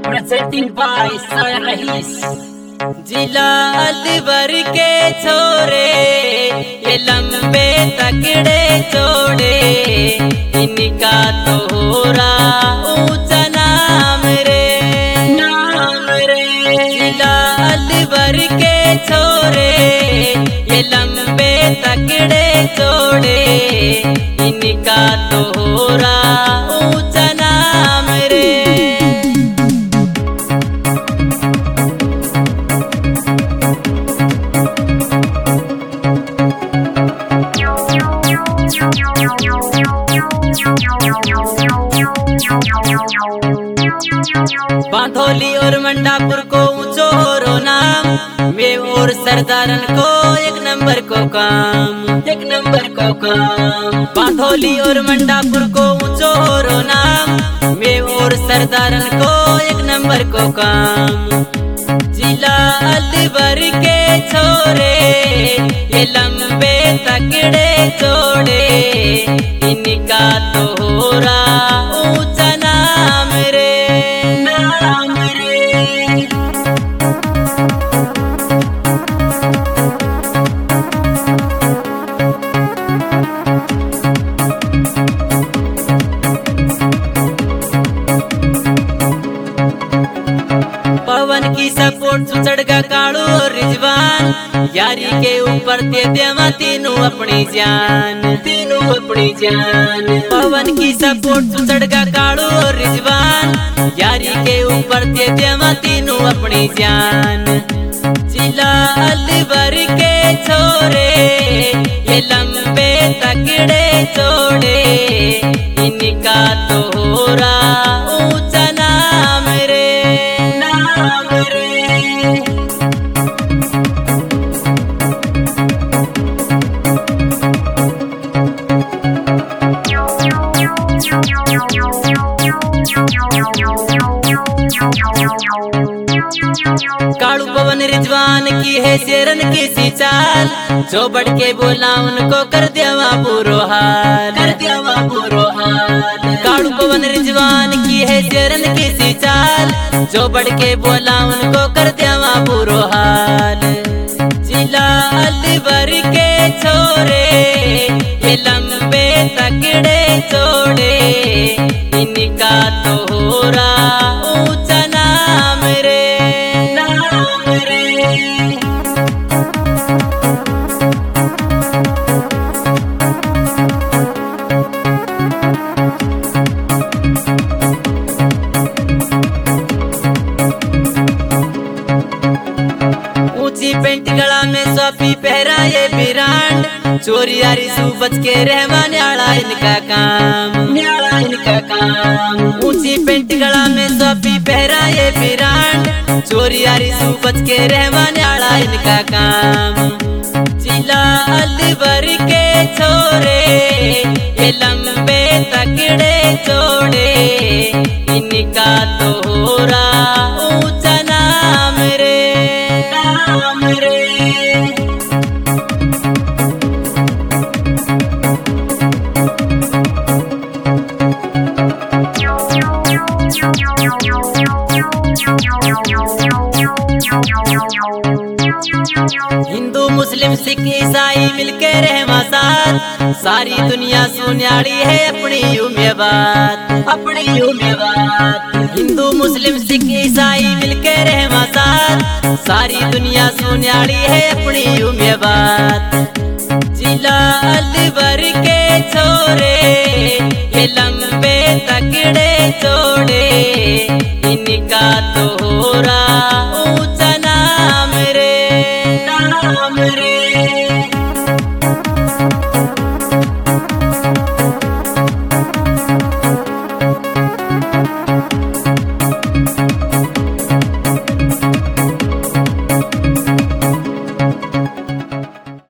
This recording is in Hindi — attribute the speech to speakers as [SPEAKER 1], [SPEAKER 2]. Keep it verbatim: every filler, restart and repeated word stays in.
[SPEAKER 1] presenting by Sai Rahis।
[SPEAKER 2] जिला अलवर के छोरे ये लंबे तकड़े चौड़े, इनका तो हो रहा ऊंचा नाम रे
[SPEAKER 1] नाम रे।
[SPEAKER 2] जिला अलवर के छोरे ये लंबे तकड़े चौड़े, इनका तो हो रहा ऊंचा नाम रे। बांधोली और मंडापुर को ऊंचो हो नाम, वे और सरदारन को एक नंबर को काम,
[SPEAKER 1] एक नंबर को काम।
[SPEAKER 2] बांधोली और मंडापुर को ऊंचो हो नाम, वे और सरदारन को एक नंबर को काम। जिला अलवर के छोरे ये लंबे तकड़े चौड़े, इनका तो हो रहा ऊंचा नाम रे
[SPEAKER 1] नाम रे।
[SPEAKER 2] पवन की सपोर्ट सुचड़गा काड़ू और रिजवान, यारी के ऊपर दे देवा तीनों अपनी जान,
[SPEAKER 1] तीनों अपनी जान।
[SPEAKER 2] पवन की सपोर्ट सुचड़गा काड़ू और रिजवान, यारी के ऊपर दे देवा तीनों अपनी जान। जिला अलवर के छोरे ये लंबे तकड़े चौड़े, इनका तो हो रहा ऊंचा नाम रे
[SPEAKER 1] नाम रे।
[SPEAKER 2] काड़ू पवन रिजवान की है शेरन की सी चाल, जो बढ़ के बोला उनको कर देवा बुरो हाल,
[SPEAKER 1] कर देवा बुरो हाल।
[SPEAKER 2] काड़ू पवन रिजवान की है शेरन की सी चाल, जो बढ़ के बोला उनको कर देवा बुरो हाल। जिला अलवर के छोरे ये लंबे तकड़े चौड़े, इनका तो हो रहा ऊंचा नाम रे
[SPEAKER 1] नाम रे।
[SPEAKER 2] ऊंची पेंट गला में सोफी पहरा ये बिरांड, चोरी यारी सू बच के रहमा न्याड़ा इनका काम,
[SPEAKER 1] न्याड़ा इनका काम।
[SPEAKER 2] ऊंची पेंट गला में सोफी पहरा ये बिरांड, चोरी यारी सू बच के रहमा न्याड़ा इनका काम। जिला अलवर के छोरे ये लंबे तकड़े चौड़े, इनका तो हो रहा ऊंचा नाम रे
[SPEAKER 1] नाम रे।
[SPEAKER 2] हिंदू मुस्लिम सिख ईसाई मिलके रहमा साथ, सारी दुनिया सुन्याड़ी है अपनी यूं बात,
[SPEAKER 1] अपनी यूं बात।
[SPEAKER 2] हिंदू मुस्लिम सिख ईसाई मिलके रहमा साथ, सारी दुनिया सुन्याड़ी है अपनी यूं बात। जिला अलवर के छोरे ये लंबे तकड़े चौड़े, इनका तो हो रहा ऊंचा नाम रे
[SPEAKER 1] नाम रे।